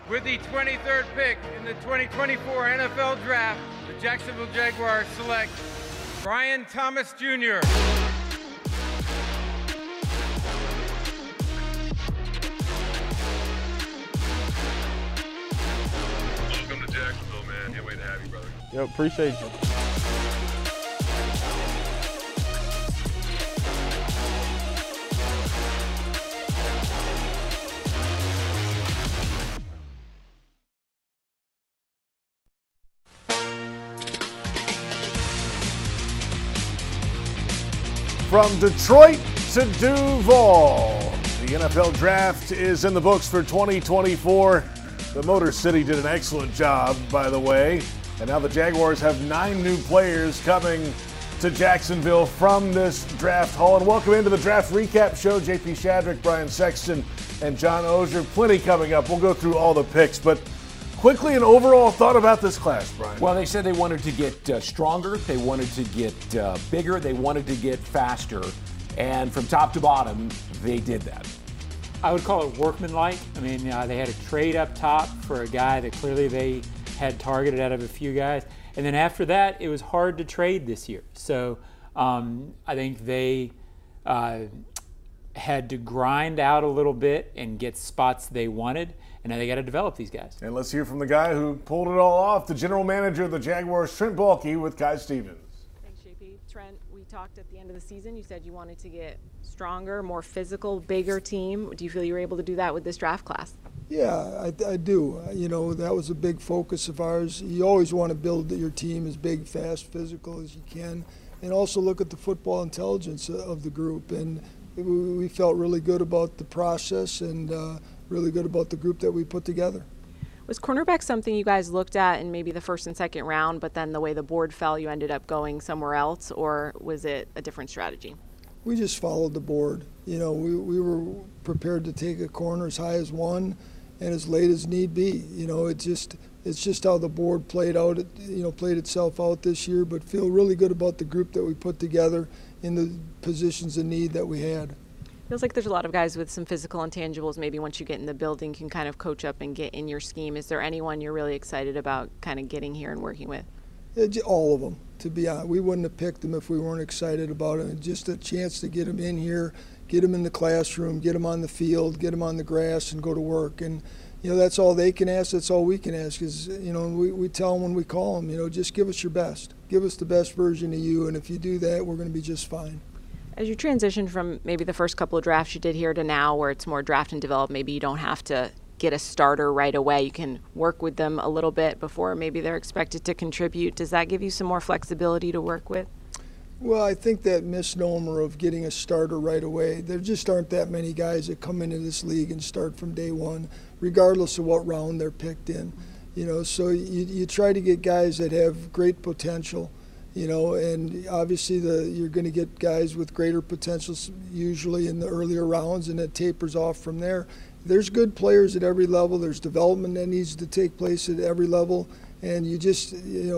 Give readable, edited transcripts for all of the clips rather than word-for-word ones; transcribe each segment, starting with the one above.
With the 23rd pick in the 2024 NFL Draft, the Jacksonville Jaguars select Brian Thomas Jr. Welcome to Jacksonville, man. Can't wait to have you, brother. Yo, appreciate you. From Detroit to Duval, the NFL Draft is in the books for 2024. The Motor City did an excellent job, by the way. And now the Jaguars have 9 new players coming to Jacksonville from this draft haul. And welcome into the Draft Recap Show. JP Shadrick, Brian Sexton, and John Oehser. Plenty coming up. We'll go through all the picks. But quickly, an overall thought about this class, Brian. Well, they said they wanted to get stronger. They wanted to get bigger. They wanted to get faster. And from top to bottom, they did that. I would call it workmanlike. I mean, they had a trade up top for a guy that clearly they had targeted out of a few guys. And then after that, it was hard to trade this year. So I think they had to grind out a little bit and get spots they wanted. And now they got to develop these guys. And let's hear from the guy who pulled it all off, the general manager of the Jaguars, Trent Baalke, with Kai Stevens. Thanks, JP. Trent, we talked at the end of the season. You said you wanted to get stronger, more physical, bigger team. Do you feel you were able to do that with this draft class? Yeah, I do. You know, that was a big focus of ours. You always want to build your team as big, fast, physical as you can, and also look at the football intelligence of the group. And we felt really good about the process and really good about the group that we put together. Was cornerback something you guys looked at in maybe the first and second round, but then the way the board fell, you ended up going somewhere else, or was it a different strategy? We just followed the board. You know, we were prepared to take a corner as high as 1 and as late as need be. You know, it's just how the board played out. Played itself out this year, but feel really good about the group that we put together in the positions of need that we had. Feels like there's a lot of guys with some physical intangibles. Maybe once you get in the building, can kind of coach up and get in your scheme. Is there anyone you're really excited about kind of getting here and working with? All of them, to be honest. We wouldn't have picked them if we weren't excited about it. Just a chance to get them in here, get them in the classroom, get them on the field, get them on the grass, and go to work. And that's all they can ask. That's all we can ask. Is we tell them when we call them, just give us your best, give us the best version of you, and if you do that, we're going to be just fine. As you transition from maybe the first couple of drafts you did here to now, where it's more draft and develop, maybe you don't have to get a starter right away. You can work with them a little bit before maybe they're expected to contribute. Does that give you some more flexibility to work with? Well, I think that misnomer of getting a starter right away, there just aren't that many guys that come into this league and start from day one, regardless of what round they're picked in. So you try to get guys that have great potential, and obviously you're going to get guys with greater potential usually in the earlier rounds, and it tapers off from there. There's good players at every level. There's development that needs to take place at every level, and you just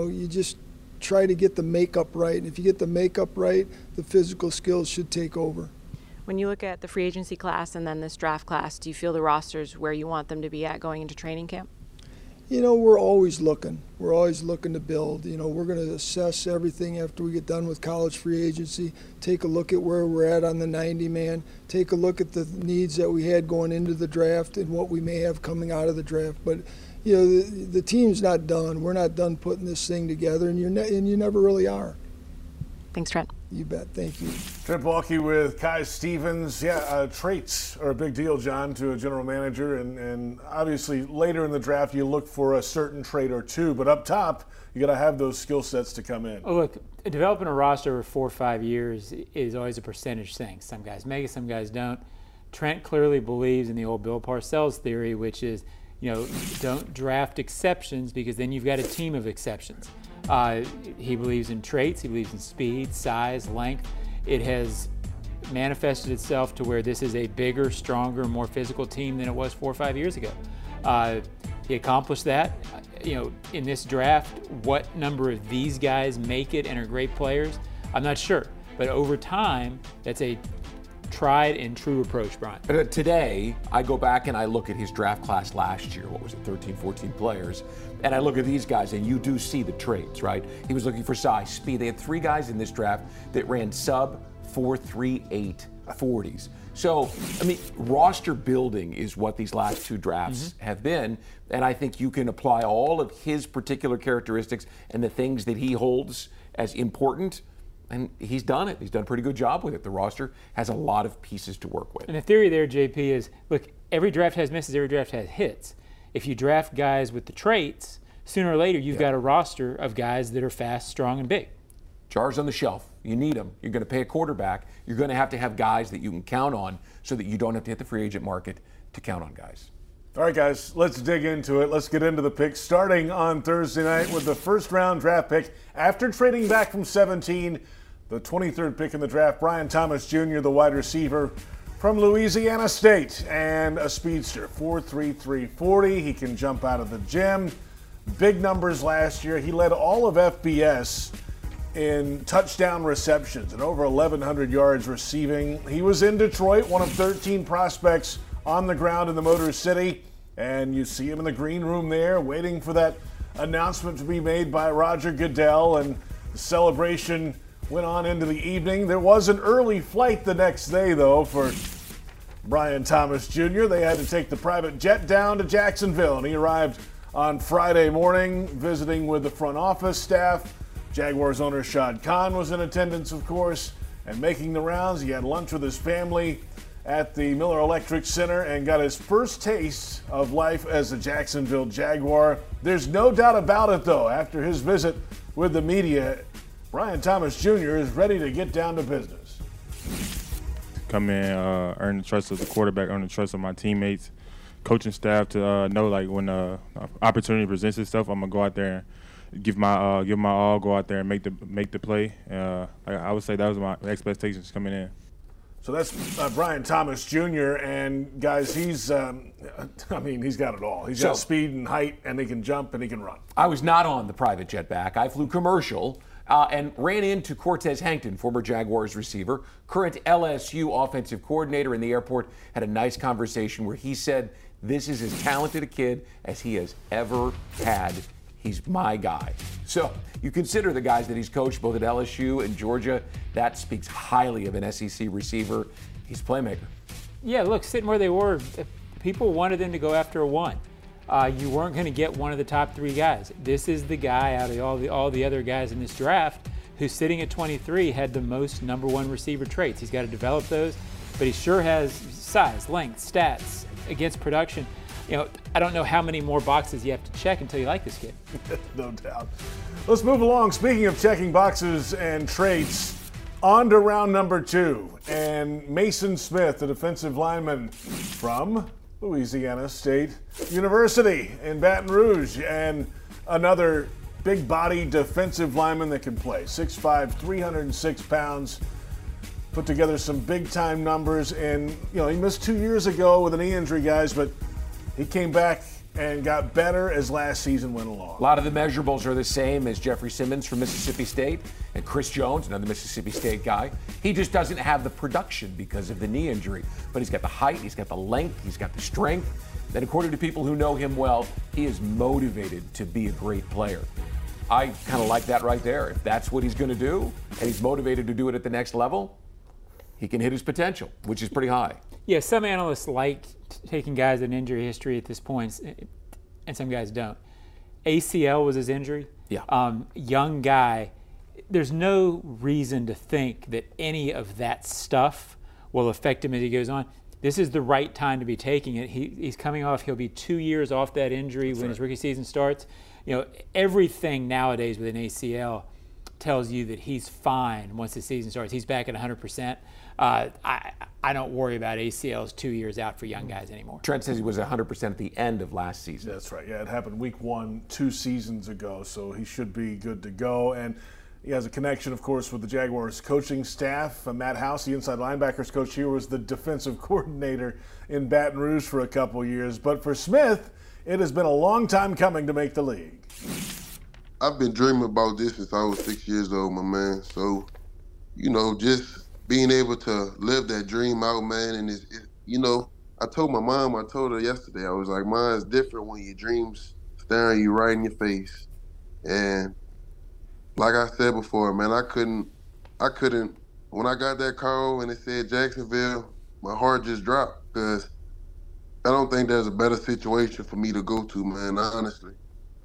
try to get the makeup right. And if you get the makeup right, the physical skills should take over. When you look at the free agency class and then this draft class, do you feel the roster's where you want them to be at going into training camp? We're always looking. We're always looking to build. We're going to assess everything after we get done with college free agency, take a look at where we're at on the 90-man, take a look at the needs that we had going into the draft and what we may have coming out of the draft. But, the team's not done. We're not done putting this thing together, and you never really are. Thanks, Trent. You bet. Thank you. Trent Baalke with Kai Stevens. Yeah, traits are a big deal, John, to a general manager. And obviously later in the draft you look for a certain trait or two. But up top, you got to have those skill sets to come in. Oh, look, developing a roster over 4 or 5 years is always a percentage thing. Some guys make it, some guys don't. Trent clearly believes in the old Bill Parcells theory, which is, don't draft exceptions because then you've got a team of exceptions. He believes in traits. He believes in speed, size, length. It has manifested itself to where this is a bigger, stronger, more physical team than it was 4 or 5 years ago. He accomplished that. In this draft, what number of these guys make it and are great players, I'm not sure. But over time, that's a tried and true approach, Brian. Today, I go back and I look at his draft class last year. What was it, 13, 14 players? And I look at these guys, and you do see the traits, right? He was looking for size, speed. They had 3 guys in this draft that ran sub 4.38 40s. So, I mean, roster building is what these last 2 drafts have been. And I think you can apply all of his particular characteristics and the things that he holds as important. And he's done it. He's done a pretty good job with it. The roster has a lot of pieces to work with. And the theory there, JP, is look, every draft has misses, every draft has hits. If you draft guys with the traits, sooner or later you've got a roster of guys that are fast, strong, and big. Jars on the shelf. You need them. You're going to pay a quarterback. You're going to have guys that you can count on so that you don't have to hit the free agent market to count on guys. All right, guys, let's dig into it. Let's get into the picks, starting on Thursday night with the first-round draft pick. After trading back from 17, the 23rd pick in the draft, Brian Thomas Jr., the wide receiver from Louisiana State, and a speedster, 4.33 40. He can jump out of the gym. Big numbers last year. He led all of FBS in touchdown receptions and over 1,100 yards receiving. He was in Detroit, one of 13 prospects on the ground in the Motor City, and you see him in the green room there waiting for that announcement to be made by Roger Goodell, and the celebration went on into the evening. There was an early flight the next day, though, for Brian Thomas Jr. They had to take the private jet down to Jacksonville, and he arrived on Friday morning visiting with the front office staff. Jaguars owner Shad Khan was in attendance, of course, and making the rounds. He had lunch with his family at the Miller Electric Center and got his first taste of life as a Jacksonville Jaguar. There's no doubt about it, though. After his visit with the media, Brian Thomas Jr. is ready to get down to business. Come in, earn the trust of the quarterback, earn the trust of my teammates, coaching staff to know like when opportunity presents itself, I'm gonna go out there and give my all, go out there and make the play. I would say that was my expectations coming in. So that's Brian Thomas Jr. And guys, he's he's got it all. He's got speed and height, and he can jump and he can run. I was not on the private jet back. I flew commercial and ran into Cortez Hankton, former Jaguars receiver, current LSU offensive coordinator in the airport. Had a nice conversation where he said, "This is as talented a kid as he has ever had. He's my guy." So you consider the guys that he's coached both at LSU and Georgia. That speaks highly of an SEC receiver. He's a playmaker. Yeah, look, sitting where they were, people wanted them to go after a 1. You weren't going to get one of the top 3 guys. This is the guy out of all the other guys in this draft who's sitting at 23 had the most number 1 receiver traits. He's got to develop those, but he sure has size, length, stats, against production. You know, I don't know how many more boxes you have to check until you like this kid. No doubt. Let's move along. Speaking of checking boxes and traits, on to round number 2. And Mason Smith, the defensive lineman from Louisiana State University in Baton Rouge, and another big-body defensive lineman that can play. 6'5", 306 pounds. Put together some big-time numbers, and he missed 2 years ago with a knee injury, guys, but he came back and got better as last season went along. A lot of the measurables are the same as Jeffrey Simmons from Mississippi State and Chris Jones, another Mississippi State guy. He just doesn't have the production because of the knee injury, but he's got the height, he's got the length, he's got the strength. And according to people who know him well, he is motivated to be a great player. I kind of like that right there. If that's what he's going to do and he's motivated to do it at the next level, he can hit his potential, which is pretty high. Yeah, some analysts like taking guys with an injury history at this point, and some guys don't. ACL was his injury. Yeah. Young guy. There's no reason to think that any of that stuff will affect him as he goes on. This is the right time to be taking it. He's coming off. He'll be 2 years off that injury when his rookie season starts. Everything nowadays with an ACL tells you that he's fine once the season starts. He's back at 100%. I don't worry about ACLs 2 years out for young guys anymore. Trent says he was 100% at the end of last season. That's right. Yeah, it happened week 1, 2 seasons ago, so he should be good to go. And he has a connection, of course, with the Jaguars coaching staff. Matt House, the inside linebackers coach here, was the defensive coordinator in Baton Rouge for a couple years. But for Smith, it has been a long time coming to make the league. I've been dreaming about this since I was 6 years old, my man. So, just being able to live that dream out, man. And you know, I told my mom, I told her yesterday, I was like, Mom, it's different when your dreams staring you right in your face. And like I said before, man, I couldn't, when I got that call and it said Jacksonville, my heart just dropped, because I don't think there's a better situation for me to go to, man, honestly.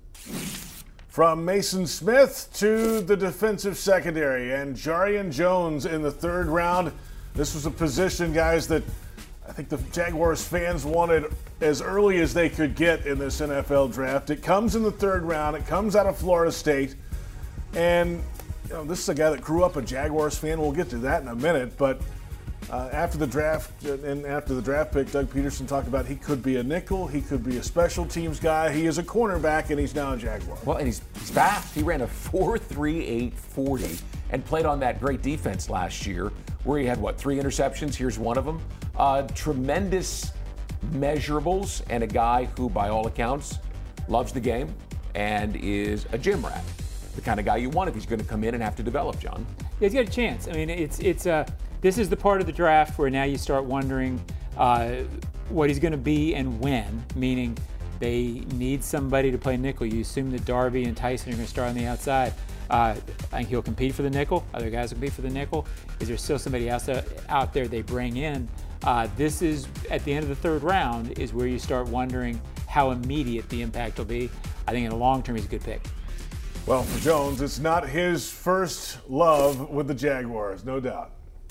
From Mason Smith to the defensive secondary and Jarrian Jones in the 3rd round. This was a position, guys, that I think the Jaguars fans wanted as early as they could get in this NFL draft. It comes in the 3rd round. It comes out of Florida State. And you know, this is a guy that grew up a Jaguars fan. We'll get to that in a minute. But after the draft and after the draft pick, Doug Peterson talked about he could be a nickel, he could be a special teams guy. He is a cornerback, and he's now a Jaguar. Well, and he's fast. He ran a 4.38 40 and played on that great defense last year where he had, 3 interceptions? Here's one of them. Tremendous measurables, and a guy who, by all accounts, loves the game and is a gym rat. The kind of guy you want if he's going to come in and have to develop, John. Yeah, he's got a chance. I mean, this is the part of the draft where now you start wondering what he's going to be and when, meaning they need somebody to play nickel. You assume that Darby and Tyson are going to start on the outside. I think he'll compete for the nickel. Other guys will compete for the nickel. Is there still somebody else out there they bring in? This is, at the end of the 3rd round, is where you start wondering how immediate the impact will be. I think in the long term, he's a good pick. Well, for Jones, it's not his first love with the Jaguars, no doubt.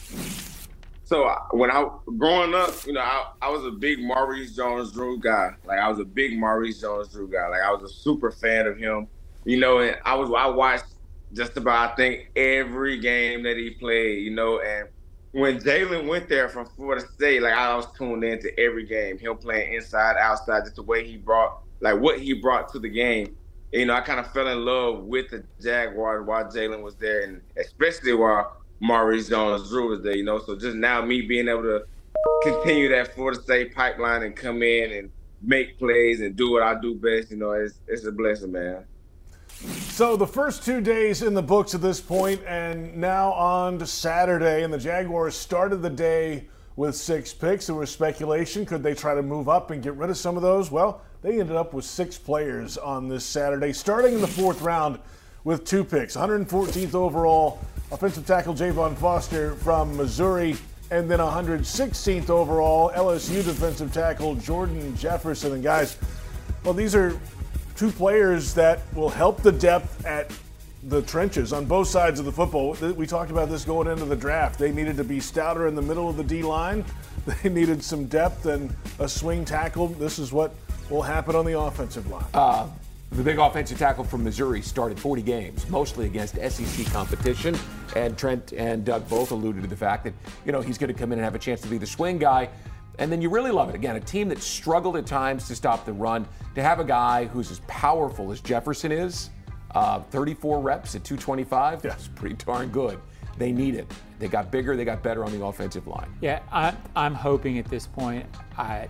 So when growing up, you know, I was a big Maurice Jones-Drew guy. Like, I was a big Maurice Jones-Drew guy. Like, I was a super fan of him. You know, and I watched just about, I think, every game that he played, you know. And when Jalen went there from Florida State, like, I was tuned into every game. Him playing inside, outside, just the way he brought, like, what he brought to the game. You know, I kind of fell in love with the Jaguars while Jalen was there, and especially while Maurice Jones-Drew was there, you know. So just now me being able to continue that Florida State pipeline and come in and make plays and do what I do best, you know, it's a blessing, man. So the first 2 days in the books at this point, and now on to Saturday, and the Jaguars started the day with 6 picks. There was speculation, could they try to move up and get rid of some of those? Well, they ended up with 6 players on this Saturday, starting in the 4th round with 2 picks. 114th overall, offensive tackle Javon Foster from Missouri, and then 116th overall, LSU defensive tackle Jordan Jefferson. And guys, well, these are 2 players that will help the depth at the trenches on both sides of the football. We talked about this going into the draft. They needed to be stouter in the middle of the D-line. They needed some depth and a swing tackle. This is what will happen on the offensive line. The big offensive tackle from Missouri started 40 games, mostly against SEC competition. And Trent and Doug both alluded to the fact that, you know, he's going to come in and have a chance to be the swing guy. And then you really love it. Again, a team that struggled at times to stop the run, to have a guy who's as powerful as Jefferson is, 34 reps at 225, that's pretty darn good. They need it. They got bigger, they got better on the offensive line. Yeah, I'm hoping at this point, I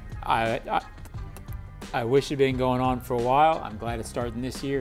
wish it had been going on for a while. I'm glad it's starting this year.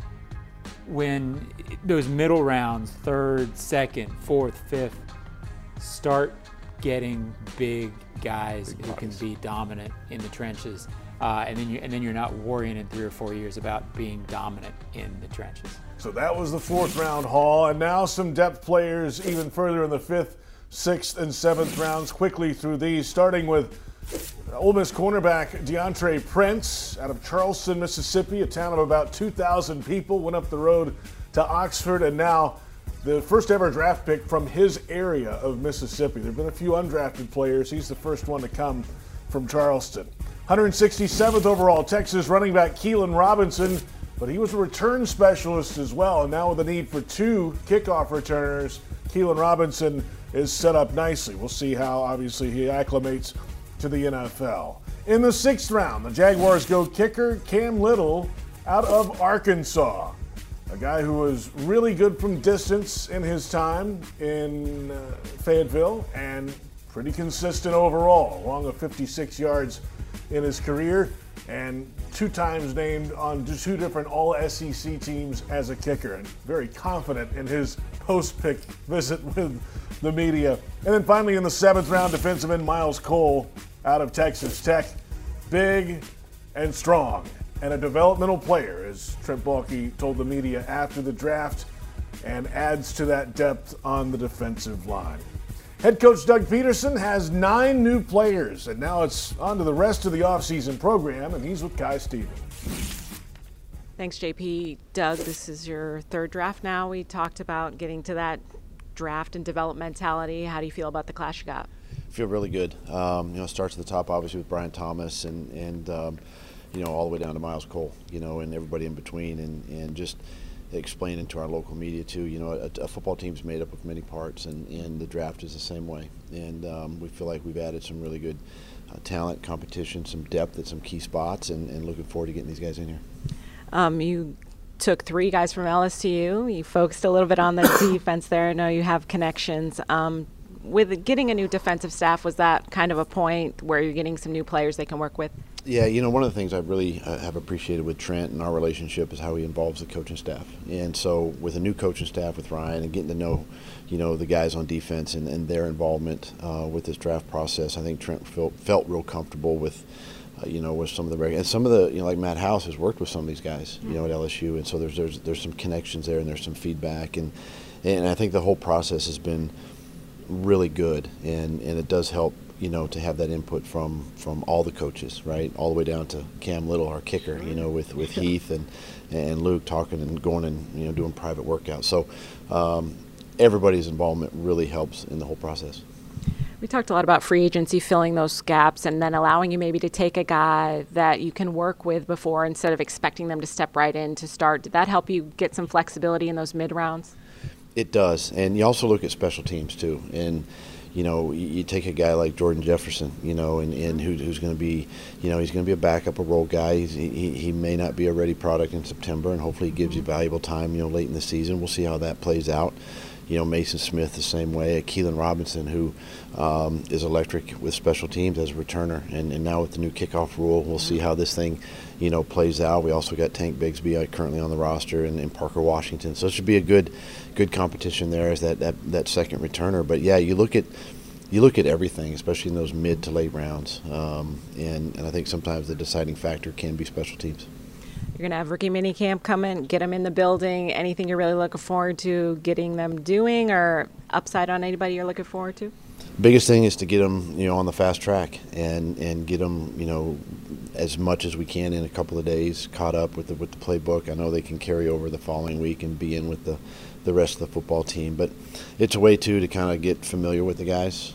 When those middle rounds, 3rd, 2nd, 4th, 5th, start getting big guys who can be dominant in the trenches, and then you're not worrying in 3 or 4 years about being dominant in the trenches. So that was the 4th round haul, and now some depth players even further in the 5th, 6th, and 7th rounds. Quickly through these, starting with Ole Miss cornerback DeAndre Prince out of Charleston, Mississippi, a town of about 2,000 people, went up the road to Oxford, and now the first ever draft pick from his area of Mississippi. There have been a few undrafted players. He's the first one to come from Charleston. 167th overall, Texas running back Keelan Robinson, but he was a return specialist as well, and now with the need for 2 kickoff returners, Keelan Robinson is set up nicely. We'll see how, obviously, he acclimates to the NFL. In the 6th round, the Jaguars go kicker Cam Little out of Arkansas. A guy who was really good from distance in his time in Fayetteville and pretty consistent overall, along with 56 yards in his career. and 2 times named on 2 different All-SEC teams as a kicker, and very confident in his post-pick visit with the media. And then finally in the 7th round, defensive end Miles Cole out of Texas Tech. Big and strong, and a developmental player, as Trent Baalke told the media after the draft, and adds to that depth on the defensive line. Head coach Doug Peterson has 9 new players, and now it's on to the rest of the offseason program, and he's with Kai Stevens. Thanks, JP. Doug, this is your 3rd draft now. We talked about getting to that draft and develop mentality. How do you feel about the class you got? Feel really good. Starts at the top, obviously, with Brian Thomas and all the way down to Miles Cole, and everybody in between, and just explaining to our local media too, a football team's made up of many parts, and the draft is the same way. And we feel like we've added some really good talent, competition, some depth at some key spots, and looking forward to getting these guys in here. You took 3 guys from LSU. You focused a little bit on the defense there. I know you have connections. With getting a new defensive staff, was that kind of a point where you're getting some new players they can work with? Yeah, one of the things I really have appreciated with Trent and our relationship is how he involves the coaching staff. And so with a new coaching staff with Ryan and getting to know, the guys on defense and their involvement with this draft process, I think Trent felt real comfortable with, with some of the and some of the, like Matt House has worked with some of these guys, at LSU, and so there's some connections there and there's some feedback, and I think the whole process has been really good, and it does help, to have that input from all the coaches, right, all the way down to Cam Little, our kicker, with Heath and Luke talking and going and doing private workouts. So everybody's involvement really helps in the whole process. We talked a lot about free agency, filling those gaps, and then allowing you maybe to take a guy that you can work with before instead of expecting them to step right in to start. Did that help you get some flexibility in those mid rounds? It does, and you also look at special teams too, and you take a guy like Jordan Jefferson, and who's going to be, he's going to be a backup, a role guy. He may not be a ready product in September, and hopefully he gives you valuable time, late in the season. We'll see how that plays out. Mason Smith the same way. Keelan Robinson, who is electric with special teams as a returner, and now with the new kickoff rule, we'll see how this thing, plays out. We also got Tank Bigsby currently on the roster, and Parker Washington. So it should be a good competition there as that second returner. But yeah, you look at everything, especially in those mid to late rounds, and I think sometimes the deciding factor can be special teams. You're going to have rookie minicamp coming, get them in the building. Anything you're really looking forward to getting them doing, or upside on anybody you're looking forward to? Biggest thing is to get them, on the fast track and get them, as much as we can in a couple of days, caught up with the playbook. I know they can carry over the following week and be in with the rest of the football team, but it's a way to kind of get familiar with the guys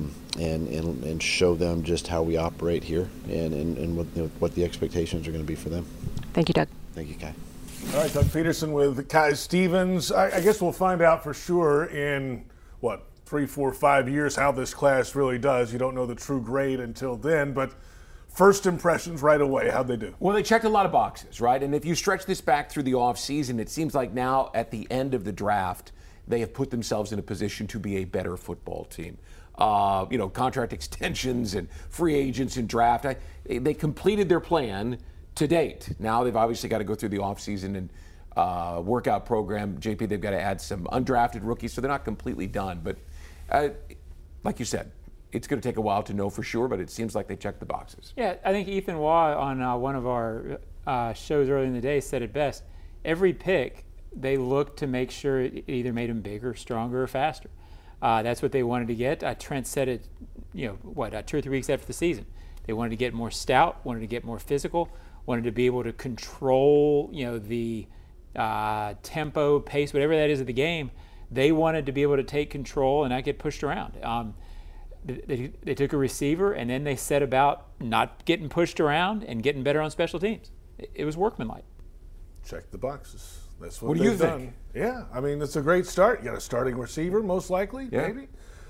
and show them just how we operate here and what the expectations are going to be for them. Thank you, Doug. Thank you, Kai. All right, Doug Peterson with Kai Stevens. I guess we'll find out for sure in, 3, 4, 5 years how this class really does. You don't know the true grade until then, but first impressions right away, how'd they do? Well, they checked a lot of boxes, right? And if you stretch this back through the offseason, it seems like now at the end of the draft, they have put themselves in a position to be a better football team. Contract extensions and free agents and draft. They completed their plan to date. Now they've obviously got to go through the offseason and workout program. JP, they've got to add some undrafted rookies, so they're not completely done. But like you said, it's going to take a while to know for sure, but it seems like they checked the boxes. Yeah, I think Ethan Waugh on one of our shows earlier in the day said it best. Every pick, they looked to make sure it either made them bigger, stronger, or faster. That's what they wanted to get. Trent said it, 2 or 3 weeks after the season. They wanted to get more stout, wanted to get more physical, wanted to be able to control, the tempo, pace, whatever that is of the game. They wanted to be able to take control and not get pushed around. They took a receiver, and then they set about not getting pushed around and getting better on special teams. It was workmanlike. Check the boxes. That's what they've do you done. think? Yeah, I mean, it's a great start. You got a starting receiver, most likely, maybe.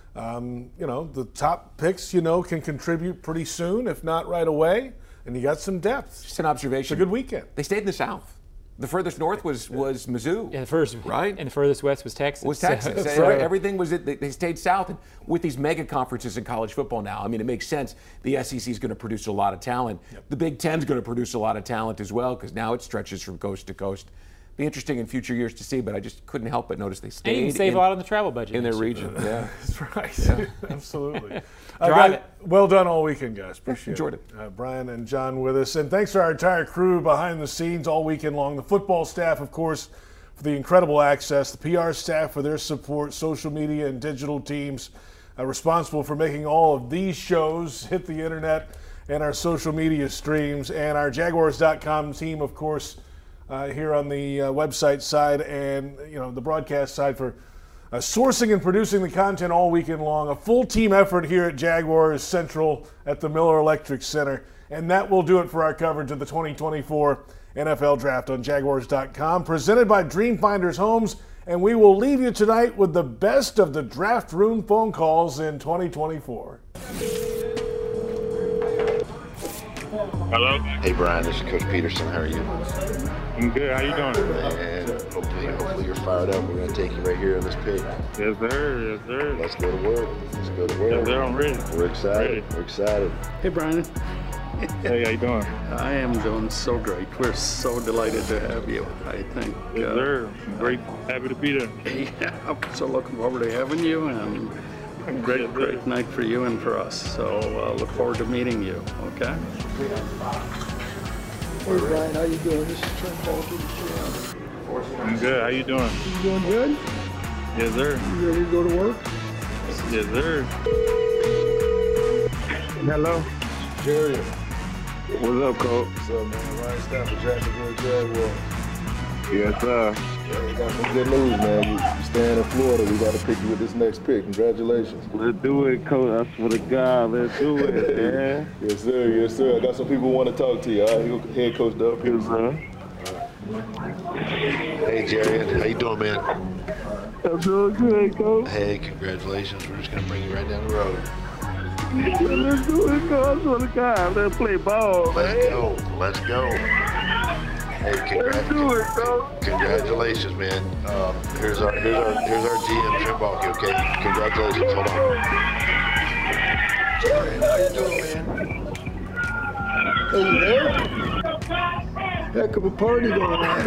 The top picks, can contribute pretty soon, if not right away. And you got some depth. Just an observation. It's a good weekend. They stayed in the South. The furthest north was Mizzou. And the first, right? And the furthest west was Texas. Was Texas. Everything was they stayed south. And with these mega conferences in college football now, I mean, it makes sense. The SEC is going to produce a lot of talent. Yep. The Big Ten is going to produce a lot of talent as well because now it stretches from coast to coast. Be interesting in future years to see, but I just couldn't help but notice they stayed. And you can save a lot on the travel budget in their region. Yeah, that's right. Yeah. Absolutely. Drive it. Well done all weekend, guys. Appreciate Enjoyed it. Brian and John with us, and thanks to our entire crew behind the scenes all weekend long. The football staff, of course, for the incredible access. The PR staff for their support. Social media and digital teams responsible for making all of these shows hit the internet and our social media streams, and our Jaguars.com team, of course. Here on the website side and the broadcast side for sourcing and producing the content all weekend long. A full team effort here at Jaguars Central at the Miller Electric Center. And that will do it for our coverage of the 2024 NFL Draft on Jaguars.com, presented by Dreamfinders Homes. And we will leave you tonight with the best of the draft room phone calls in 2024. Hello? Hey, Brian, this is Coach Peterson. How are you? I'm good. How you doing? And hopefully you're fired up. We're going to take you right here on this pick. Yes, sir. Yes, sir. Let's go to work. Let's go to work. Yes, sir. I'm ready. We're excited. Ready. We're excited. Hey, Brian. Hey, how you doing? I am doing so great. We're so delighted to have you. I think. Yes, sir. Great. Happy to be there. Yeah, I'm so looking forward to having you, and great night for you and for us. So look forward to meeting you. Okay. Hey Brian, how you doing? This is Trent Baldwin. I'm good. How you doing? You doing good? Yes, sir. You ready to go to work? Yes, sir. Hello. Jerry. What's up, Coach? What's up, man? Ryan Stafford, Jacksonville Jaguars. Yes, sir. Yeah, we got some good news, man. You staying in Florida. We got to pick you with this next pick. Congratulations. Let's do it, Coach. I swear to God, let's do it, man. Yes, sir. Yes, sir. I got some people who want to talk to you. All right, head coach Doug Peterson. Hey, Jerry. How you doing, man? I'm doing good, Coach. Hey, congratulations. We're just going to bring you right down the road. Let's do it, Coach. I swear to God. Let's play ball, man. Let's go. Let's go. Hey, congratulations, man. Here's our GM, Jim Balky, okay? Congratulations. Hold on. Jerry, how you doing, man? Hey, you there? Heck of a party going on.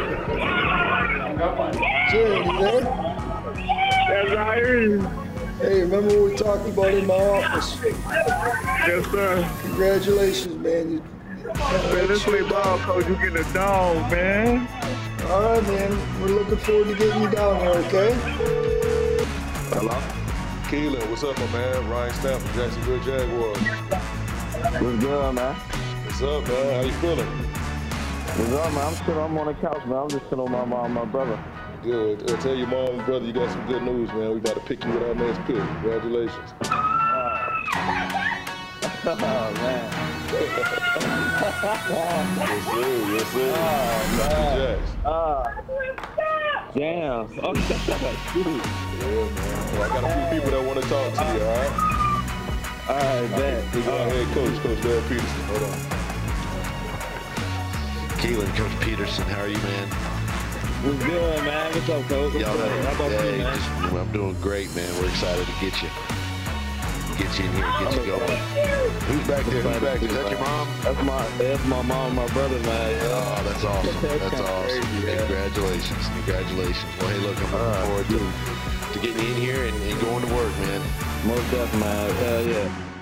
Jerry, you there? Yes, I hear you. Hey, remember what we talked about in my office? Yes, sir. Congratulations, man. Man, let's play ball, Coach. You getting a dog, man. All right, man. We're looking forward to getting you down there, okay? Hello? Keelan, what's up, my man? Ryan Stafford, Jacksonville Jaguars. What's good, man? What's up, man? How you feeling? What's up, man? I'm on the couch, man. I'm just sitting on my mom and my brother. Good. Tell your mom and brother you got some good news, man. We about to pick you with our next pick. Congratulations. Oh, man. Yes, sir. Oh, damn. Yeah, man. Well, I got a few people that want to talk to you, all right? All right, man. Our head coach Doug Peterson. Hold on. Keelan, Coach Peterson, how are you, man? What's good, man? What's up, Coach? How about you, man? I'm doing great, man. We're excited to get you in here, get you going. Who's back there? Who's back there? Is that your mom? That's my mom and my brother, man. Oh, that's awesome. That's awesome. Crazy, Congratulations. Congratulations. Well, hey, look, I'm looking forward to getting you in here and going to work, man. Most definitely, man. Hell yeah.